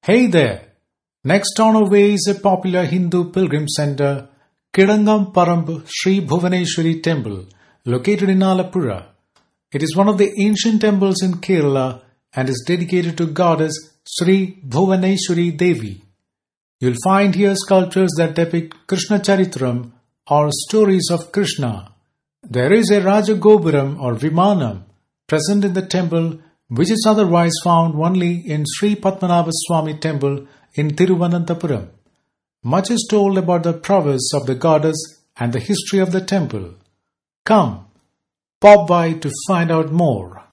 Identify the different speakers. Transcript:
Speaker 1: Hey there! Next on our way is a popular Hindu pilgrim center, Kidangam Parambu Sri Bhuvaneshwari Temple, located in Alappuzha. It is one of the ancient temples in Kerala and is dedicated to goddess Sri Bhuvaneshwari Devi. You'll find here sculptures that depict Krishna Charitram or stories of Krishna. There is a Rajagopuram or Vimanam present in the temple, which is otherwise found only in Sri Padmanabha Swami Temple in Thiruvananthapuram. Much is told about the prowess of the goddess and the history of the temple. Come, pop by to find out more.